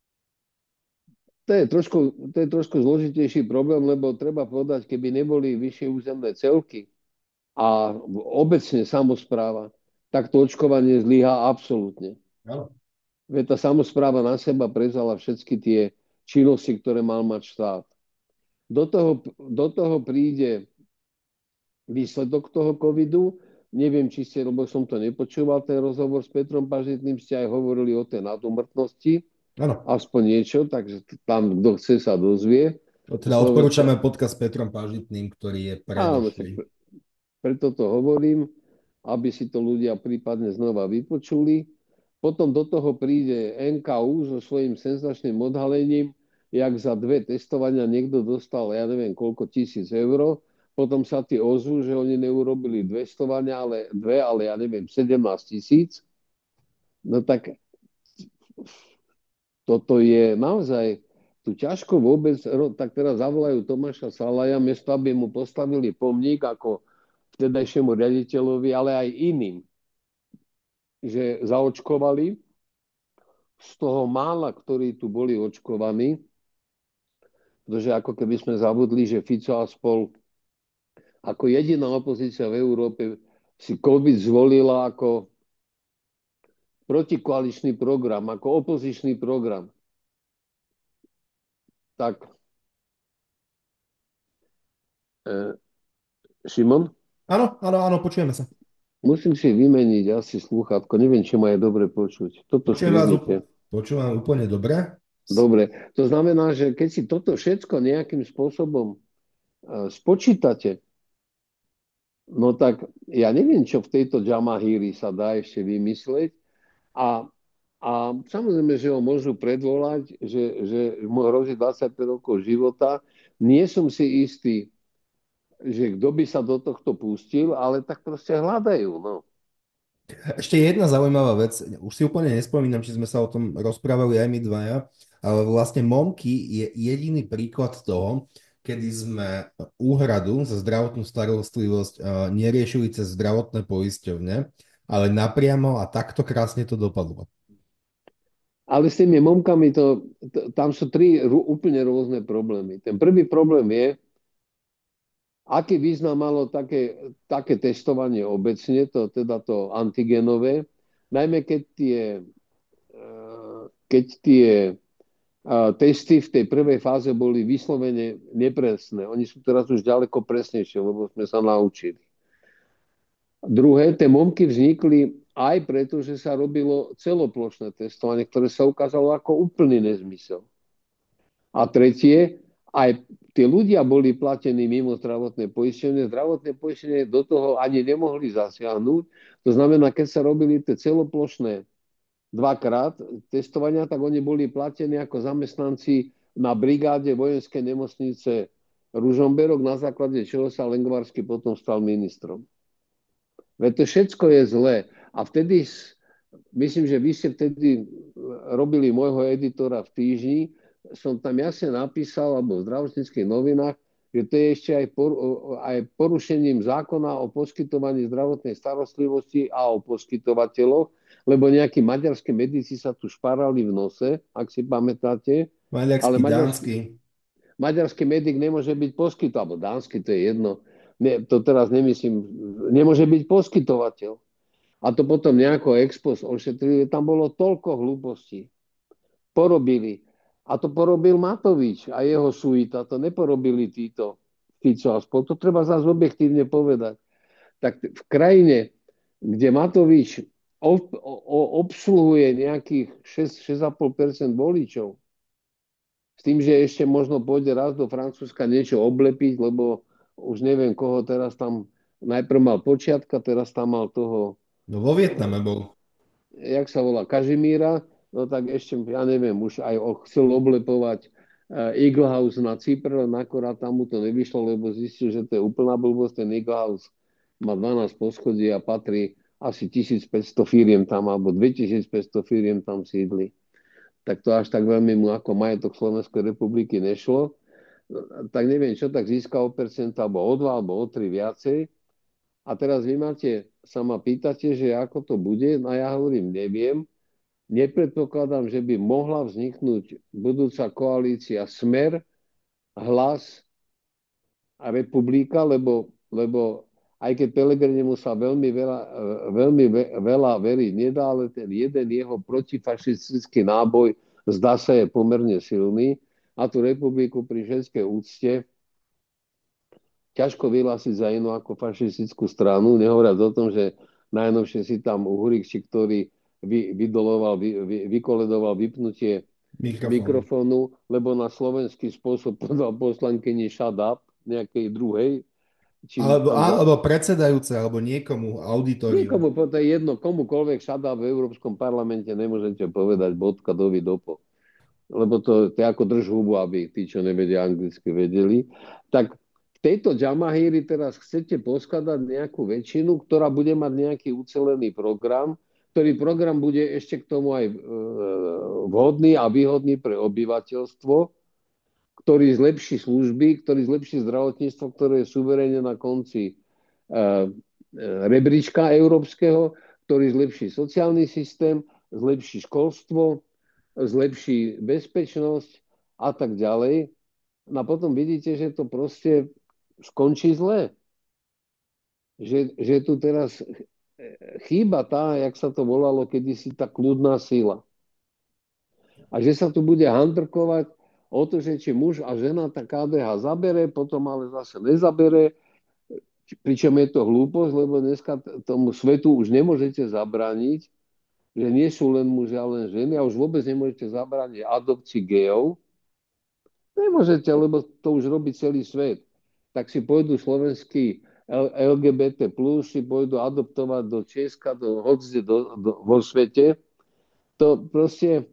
to je trošku zložitejší problém, lebo treba povedať, keby neboli vyššie územné celky a obecne samospráva, tak to očkovanie zlyhá absolútne. Áno. Veď tá samospráva na seba prevzala všetky tie činnosti, ktoré mal mať štát. Do toho príde výsledok toho covidu. Neviem, či ste, lebo som to nepočúval, ten rozhovor s Petrom Pažitným, ste aj hovorili o tej nadúmrtnosti, Áno. aspoň niečo, takže tam, kto chce, sa dozvie. Teda odporúčame podcast s Petrom Pažitným, ktorý je Áno, predošlý. preto to hovorím, aby si to ľudia prípadne znova vypočuli. Potom do toho príde NKU so svojím senzačným odhalením, jak za 2 testovania niekto dostal, ja neviem, koľko tisíc eur. Potom sa tí ozvú, že oni neurobili 200, ale ja neviem, 17 000. No tak toto je naozaj tu ťažko vôbec, tak teraz zavolajú Tomáša Salaja, miesto aby mu postavili pomník ako vtedajšiemu riaditeľovi, ale aj iným, že zaočkovali z toho mála, ktorí tu boli očkovaní, pretože ako keby sme zabudli, že Fico a spol ako jediná opozícia v Európe si COVID zvolila ako protikoaličný program, ako opozičný program. Tak, Šimon, Áno, áno, áno, počujeme sa. musím si vymeniť asi slúchadko. Neviem, či ma je dobre počuť. Toto Počujem vás, strihnite. počúvam úplne dobre. Dobre, to znamená, že keď si toto všetko nejakým spôsobom spočítate, no tak ja neviem, čo v tejto Jamahíri sa dá ešte vymysleť. A, a samozrejme, že ho môžu predvolať, že mu hrozí 25 rokov života. Nie som si istý, že kto by sa do tohto pustil, ale tak proste hľadajú. No. Ešte jedna zaujímavá vec, už si úplne nespomínam, či sme sa o tom rozprávali aj my dvaja, ale vlastne MOMKY je jediný príklad toho, kedy sme úhradu za zdravotnú starostlivosť neriešili cez zdravotné poisťovne, ale napriamo a takto krásne to dopadlo. Ale s tými momkami tam sú tri úplne rôzne problémy. Ten prvý problém je, aký význam malo také testovanie obecne, teda to antigenové, najmä keď tie testy v tej prvej fáze boli vyslovene nepresné. Oni sú teraz už ďaleko presnejšie, lebo sme sa naučili. Druhé, tie momky vznikli aj preto, že sa robilo celoplošné testovanie, ktoré sa ukázalo ako úplný nezmysel. A tretie, aj tí ľudia boli platení mimo zdravotné poistenie. Zdravotné poistenie do toho ani nemohli zasiahnuť. To znamená, keď sa robili tie celoplošné dvakrát testovania, tak oni boli platení ako zamestnanci na brigáde vojenskej nemocnice Ružomberok, na základe čoho sa Lengvarsky potom stal ministrom. Veď to všetko je zlé. A vtedy, myslím, že vy ste vtedy robili môjho editora v Týždni, som tam jasne napísal, alebo v zdravotníckých novinách, že to je ešte aj porušením zákona o poskytovaní zdravotnej starostlivosti a o poskytovateľoch, lebo nejakí maďarskí medici sa tu šparali v nose, ak si pamätáte, ale Maďarský, dánsky. maďarský medic nemôže byť poskytovateľ, alebo dánsky, to je jedno, ne, to teraz nemyslím, nemôže byť poskytovateľ. A to potom nejako ex post ošetrili, tam bolo toľko hlúpostí. Porobili. A to porobil Matovič a jeho suita, to neporobili títo Fico a spol. To treba zase objektívne povedať. Tak v krajine, kde Matovič obsluhuje nejakých 6,5% voličov, s tým, že ešte možno pôjde raz do Francúzska niečo oblepiť, lebo už neviem, koho teraz tam najprv mal Počiatka, teraz tam mal toho, No vo Vietname bol. jak sa volá, Kažimíra, no tak ešte, ja neviem, už aj chcel oblepovať Eagle House na Cypre, len akorát tam mu to nevyšlo, lebo zistil, že to je úplná blbosť, ten Eagle House má 12 poschodí a patrí asi 1500 firiem tam, alebo 2500 firiem tam sídli. Tak to až tak veľmi mu ako majetok Slovenskej republiky nešlo. Tak neviem, čo tak získa o percenta, alebo o 2, alebo o 3 viacej. A teraz vy sa ma pýtate, že ako to bude, no ja hovorím, neviem. Nepredpokladám, že by mohla vzniknúť budúca koalícia Smer, Hlas a Republika, lebo aj keď Pellegrinimu sa veľmi veľa veriť nedá, ale ten jeden jeho protifašistický náboj zdá sa je pomerne silný a tú republiku pri všetkej úcte ťažko vyhlásiť za inú ako fašistickú stranu, nehovoriac o tom, že najnovšie si tam Uhríkči, ktorý vykoledoval vypnutie Mikrofón. mikrofónu, lebo na slovenský spôsob podal poslankyni shut up, nejakej druhej, či Alebo, tam alebo predsedajúce, alebo niekomu, auditorium. niekomu, to je jedno, komukoľvek shut up v Európskom parlamente nemôžete povedať bodka dovi dopo. Lebo to je ako drž hubu, aby tí, čo nevedia anglicky, vedeli. Tak v tejto Jamahíri teraz chcete poskladať nejakú väčšinu, ktorá bude mať nejaký ucelený program, ktorý program bude ešte k tomu aj vhodný a výhodný pre obyvateľstvo, ktorý zlepší služby, ktorý zlepší zdravotníctvo, ktoré je suverénne na konci rebríčka európskeho, ktorý zlepší sociálny systém, zlepší školstvo, zlepší bezpečnosť a tak ďalej. No a potom vidíte, že to proste skončí zle. Že tu teraz chýba tá, jak sa to volalo kedysi, tá kľudná sila. A že sa tu bude handrkovať o to, že či muž a žena tá KDH zabere, potom ale zase nezabere, pričom je to hlúposť, lebo dneska tomu svetu už nemôžete zabrániť, že nie sú len muži a len ženy a už vôbec nemôžete zabrániť adopcii gejov. Nemôžete, lebo to už robí celý svet. Tak si pôjdu slovenskí LGBT+, si pôjdu adoptovať do Česka, vo svete. To proste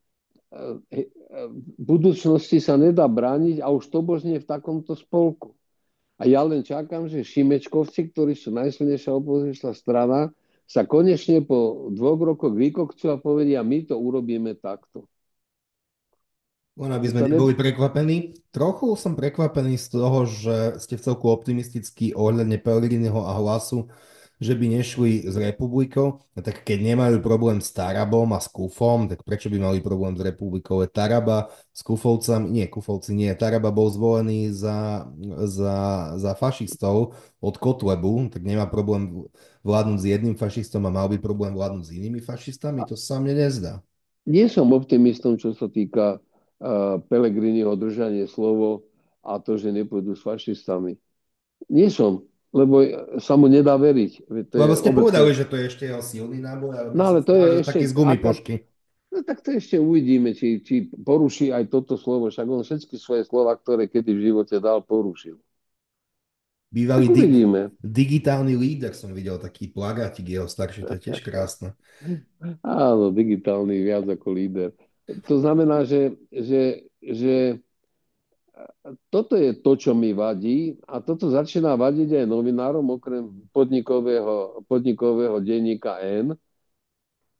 v budúcnosti sa nedá brániť a už tobožne v takomto spolku. A ja len čakám, že Šimečkovci, ktorí sú najsilnejšia opozičná strana, sa konečne po 2 rokoch vykokcú a povedia, my to urobíme takto. Len aby sme neboli prekvapení. Trochu som prekvapený z toho, že ste v celku optimistickí ohľadne Pellegriniho a Hlasu, že by nešli s Republikou. A tak keď nemajú problém s Tarabom a s Kufom, tak prečo by mali problém s Republikou? Je Taraba s Kufovcami, nie, Kufovci nie, Taraba bol zvolený za fašistov od Kotlebu, tak nemá problém vládnuť s jedným fašistom a mal by problém vládnuť s inými fašistami? To sa mne nezdá. Nie som optimistom, čo sa týka Pellegriniho držanie slovo a to, že nepôjdu s fašistami. Nie som, lebo sa mu nedá veriť. To je Lebo ste obecne. povedali, že to je ešte jeho silný náboj, ale No mne sa ale to zdá, je že ešte... taký z gumipošky. No tak to ešte uvidíme, či poruší aj toto slovo. Však on všetky svoje slova, ktoré kedy v živote dal, porušil. Tak Bývalý uvidíme. digitálny líder som videl, taký plagátik jeho starší, to je tiež krásne. Áno, digitálny viac ako líder. To znamená, že toto je to, čo mi vadí a toto začína vadiť aj novinárom, okrem podnikového denníka N,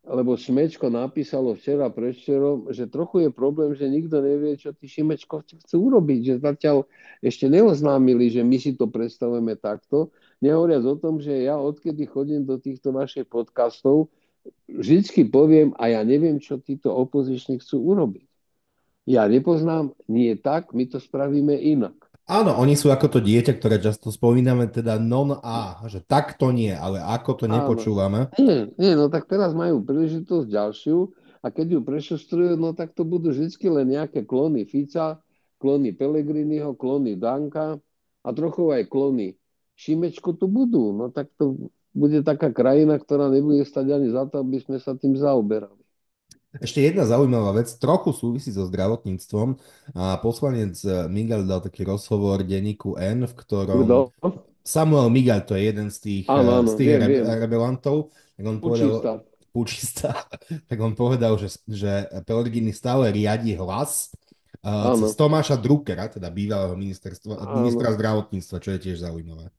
lebo Šimečko napísalo včera predvčerom, že trochu je problém, že nikto nevie, čo tí Šimečkovci chcú urobiť, že zatiaľ ešte neoznámili, že my si to predstavujeme takto. Nehovoriac o tom, že ja odkedy chodím do týchto vašich podcastov, vždycky poviem a ja neviem, čo títo opoziční chcú urobiť. Ja nepoznám, nie tak, my to spravíme inak. Áno, oni sú ako to dieťa, ktoré často spomíname, teda non-A, že takto nie, ale ako to Áno. nepočúvame. Nie, no tak teraz majú príležitosť ďalšiu a keď ju prešustrujú, no tak to budú vždy len nejaké klony Fica, klony Pellegriniho, klony Danka a trochu aj klony Šimečko tu budú. No tak to bude taká krajina, ktorá nebude stať ani za to, aby sme sa tým zaoberali. Ešte jedna zaujímavá vec, trochu súvisí so zdravotníctvom. A poslanec Miguel dal taký rozhovor denníku N, v ktorom Kto? Samuel Miguel, to je jeden Áno, z áno, tých viem. rebelantov, tak on povedal, Pučista. pučista, tak on povedal, že Pellegrini stále riadi Hlas cez Áno, Tomáša Druckera, teda bývalého ministra áno. zdravotníctva, čo je tiež zaujímavé.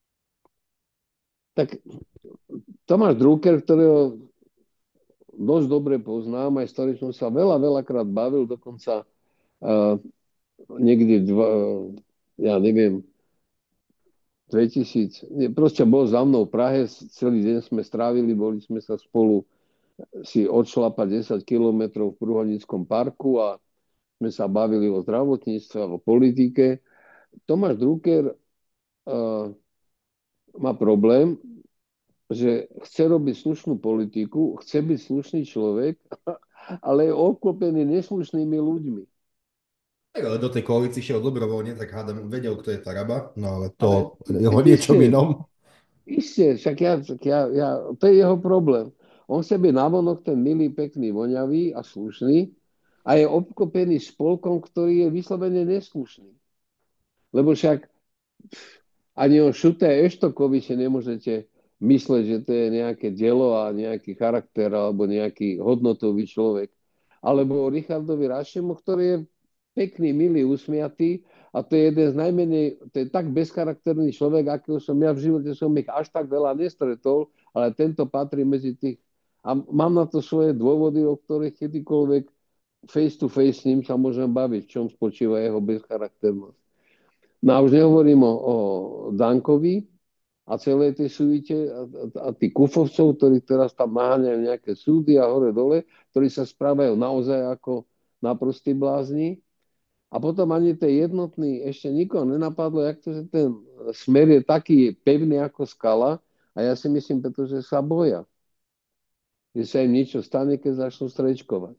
Tak Tomáš Drucker, ktorého dosť dobre poznám, aj s ktorým som sa veľakrát bavil, dokonca uh, niekde, ja neviem, 2000, proste bol za mnou v Prahe, celý deň sme strávili, boli sme sa spolu si odšlapať 10 kilometrov v Prúhonickom parku a sme sa bavili o zdravotníctve a o politike. Tomáš Drucker má problém, že chce robiť slušnú politiku, chce byť slušný človek, ale je obklopený neslušnými ľuďmi. Tak ale do tej koalície šiel dobrovoľne, tak hádam, vedel, kto je Taraba, no ale Ale to je o tak niečom iste, inom. iste, to je jeho problém. On chce byť navonok ten milý, pekný, voňavý a slušný a je obklopený spolkom, ktorý je vyslovene neslušný. Lebo však ani o Šuté Eštokovi si nemôžete mysleť, že to je nejaké dielo a nejaký charakter alebo nejaký hodnotový človek. Alebo o Richardovi Rašemu, ktorý je pekný, milý, usmiatý a to je jeden z najmenej, to je tak bezcharakterný človek, akého som ja v živote som ich až tak veľa nestretol, ale tento patrí medzi tých. A mám na to svoje dôvody, o ktorých kedykoľvek face to face s ním sa môžem baviť, v čom spočíva jeho bezcharakternosť. No a už nehovorím o Dankovi a celej tej suite a tí kufovcov, ktorí teraz tam naháňajú nejaké súdy a hore-dole, ktorí sa správajú naozaj ako naprostí blázni. A potom ani tej jednotný ešte nikoho nenapadlo, jak to, že ten smer je taký pevný ako skala a ja si myslím, pretože sa boja, že sa im niečo stane, keď začnú strečkovať.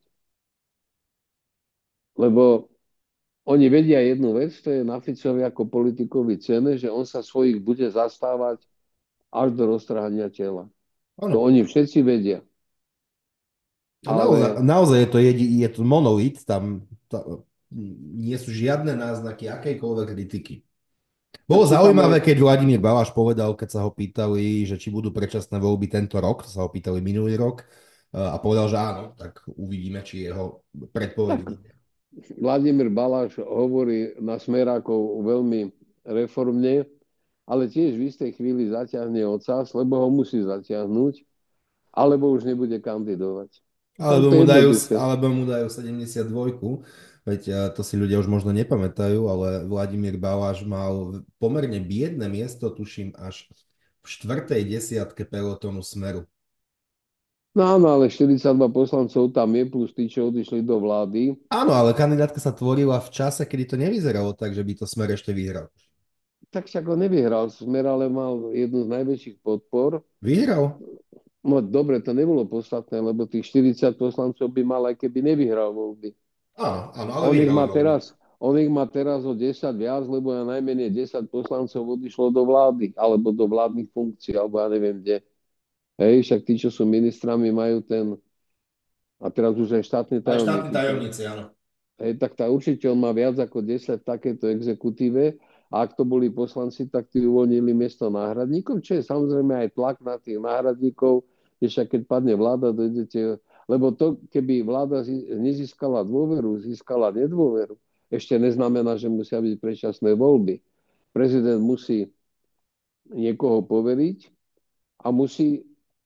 Lebo oni vedia jednu vec, to je na Ficovi ako politikovi cene, že on sa svojich bude zastávať až do roztrhania tela. To Áno. oni všetci vedia. A naozaj, Ale naozaj je to, je to monolit, tam nie sú žiadne náznaky akejkoľvek kritiky. tak Bolo sú tam zaujímavé, aj, keď Vladimír Balaš povedal, keď sa ho pýtali, že či budú predčasné voľby tento rok, to sa ho pýtali minulý rok, a povedal, že áno, tak uvidíme, či jeho predpoveď tak vyjde. Vladimír Balaš hovorí na smerákov veľmi reformne, ale tiež v istej chvíli zaťahne ocas, lebo ho musí zatiahnuť, alebo už nebude kandidovať. Tam to je jednoduché. Alebo mu dajú 72, veď to si ľudia už možno nepamätajú, ale Vladimír Balaš mal pomerne biedne miesto, tuším, až v štvrtej desiatke pelotonu Smeru. No áno, ale 42 poslancov tam je, plus tí, čo odišli do vlády. Áno, ale kandidátka sa tvorila v čase, kedy to nevyzeralo tak, že by to Smer ešte vyhral. Tak však ho nevyhral. Smer ale mal jednu z najväčších podpor. Vyhral? No dobre, to nebolo podstatné, lebo tých 40 poslancov by mal, aj keby nevyhral voľby. Áno, áno, ale On ich vyhrali má voľby. teraz, on ich má teraz o 10 viac, lebo ja najmenej 10 poslancov odišlo do vlády, alebo do vládnych funkcií, alebo ja neviem kde. Hej, však tí, čo sú ministrami, majú ten, a teraz už aj štátni Aj štátni tajomníci, čo? tajomníci, áno. Hej, tak tá určite on má viac ako 10 v takéto exekutíve a ak to boli poslanci, tak tí uvoľnili miesto náhradníkov, čo je samozrejme aj tlak na tých náhradníkov, že však keď padne vláda, dojdete, lebo to, keby vláda nezískala dôveru, získala nedôveru, ešte neznamená, že musia byť predčasné voľby. Prezident musí niekoho poveriť a musí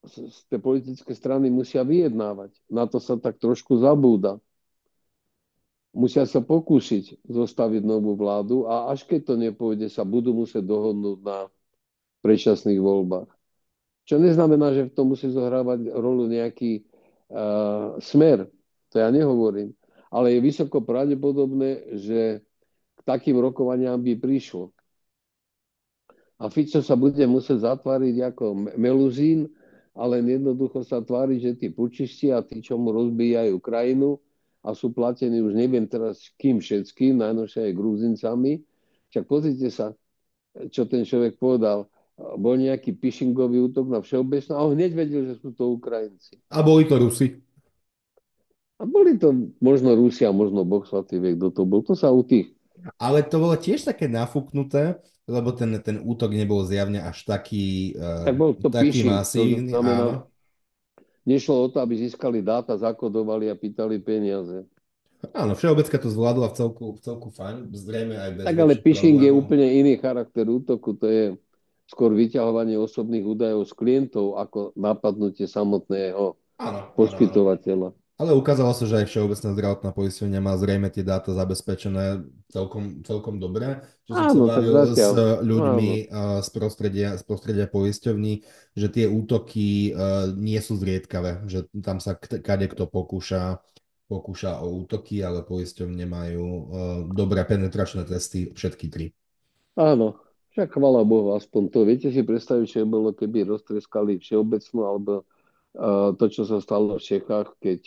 tie politické strany musia vyjednávať. Na to sa tak trošku zabúda. Musia sa pokúsiť zostaviť novú vládu a až keď to nepôjde, sa budú musieť dohodnúť na predčasných voľbách. Čo neznamená, že v tom musí zohrávať rolu nejaký smer. To ja nehovorím. Ale je vysoko pravdepodobné, že k takým rokovaniam by prišlo. A Fico sa bude musieť zatváriť ako meluzín, ale jednoducho sa tvári, že tí pučisti a tí, čo mu rozbíjajú krajinu a sú platení už neviem teraz kým všetkým, najnovšie aj Gruzincami. Však pozrite sa, čo ten človek povedal. Bol nejaký phishingový útok na všeobecnú a on hneď vedel, že sú to Ukrajinci. A boli to Rusi. A boli to možno Rusia, možno Boh svatý vie, kto to bol. To sa u tých. Ale to bolo tiež také nafúknuté, lebo ten útok nebol zjavne až taký, Tak bol to taký phishing. To masívny, znamená, áno. nešlo o to, aby získali dáta, zakodovali a pýtali peniaze. Áno, Všeobecka to zvládla v celku fajn, zrejme aj bez Tak ale väčších phishing je problémov. úplne iný charakter útoku. To je skôr vyťahovanie osobných údajov z klientov ako napadnutie samotného Áno, áno, áno. poskytovateľa. Ale ukázalo sa, že aj Všeobecná zdravotná poisťovňa má zrejme tie dáta zabezpečené celkom dobre. Čo som sa Áno, tak bavil s zatiaľ. ľuďmi Áno. z prostredia poisťovní, že tie útoky nie sú zriedkavé, že tam sa kade kto pokúša o útoky, ale poisťovne majú dobré penetračné testy, všetky tri. Áno. Však chvala Bohu, aspoň to. Viete si predstaviť, čo by bolo, keby roztreskali všeobecnú alebo to, čo sa stalo v Čechách, keď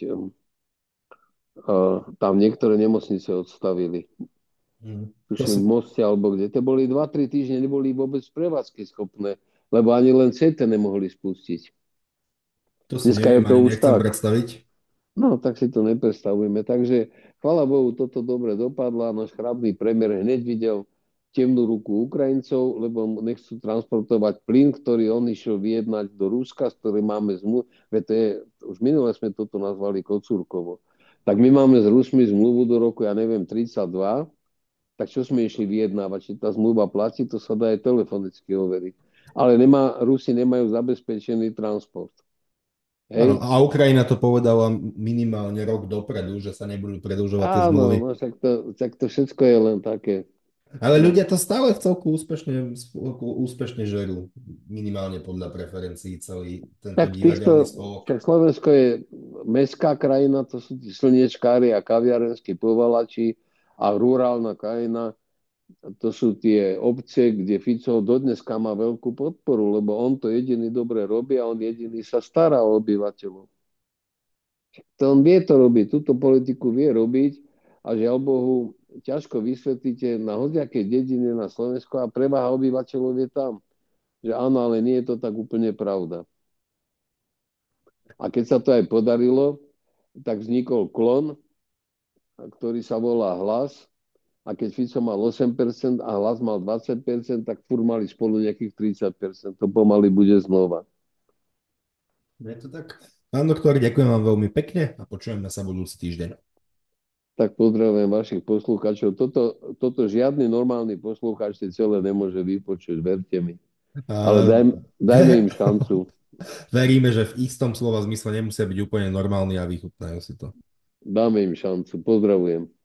tam niektoré nemocnice odstavili. To Tuším, si, v Moste alebo kde. To boli 2-3 týždne, neboli vôbec prevádzky schopné, lebo ani len CT nemohli spustiť. to si Dneska je neviem to ani už nechcem tak. predstaviť. No, tak si to nepredstavujeme. Takže, chvála Bohu, toto dobre dopadlo. Náš chrápny premiér hneď videl temnú ruku Ukrajincov, lebo nechcú transportovať plyn, ktorý on išiel vyjednať do Ruska, s ktorým máme zmluvu. Už minule sme toto nazvali Kocúrkovo. Tak my máme s Rusmi zmluvu do roku, ja neviem, 32. Tak čo sme išli vyjednávať? Či tá zmluva platí, to sa dá aj telefonicky overiť. Ale Rusi nemajú zabezpečený transport. Áno, Hej? a Ukrajina to povedala minimálne rok dopredu, že sa nebudú predĺžovať tie Áno, zmluvy. no tak to všetko je len také. Ale No. ľudia to stále v celku úspešne žerú. Minimálne podľa preferencií celý tento Tak divadelný spolok. tak Slovensko je mestská krajina, to sú tí slniečkári a kaviarenskí povalači a rurálna krajina, to sú tie obce, kde Fico dodneska má veľkú podporu, lebo on to jediný dobre robí a on jediný sa stará o obyvateľov. To on vie to robiť, túto politiku vie robiť a žiaľ Bohu, ťažko vysvetlíte na hociakej dedine na Slovensku a prevaha obyvateľov je tam. Že áno, ale nie je to tak úplne pravda. A keď sa to aj podarilo, tak vznikol klon, ktorý sa volá Hlas. A keď Fico mal 8% a Hlas mal 20%, tak furt mali spolu nejakých 30%. To pomaly bude znova. Je to tak? Pán doktor, ďakujem vám veľmi pekne a počujeme sa budúci týždeň. Tak pozdravujem vašich poslúchačov. Toto žiadny normálny poslúchač si celé nemôže vypočuť, verte mi. Ale Uh, dajme im šancu. Veríme, že v istom slova zmysle nemusia byť úplne normálni a vychutnajú si to. Dáme im šancu. Pozdravujem.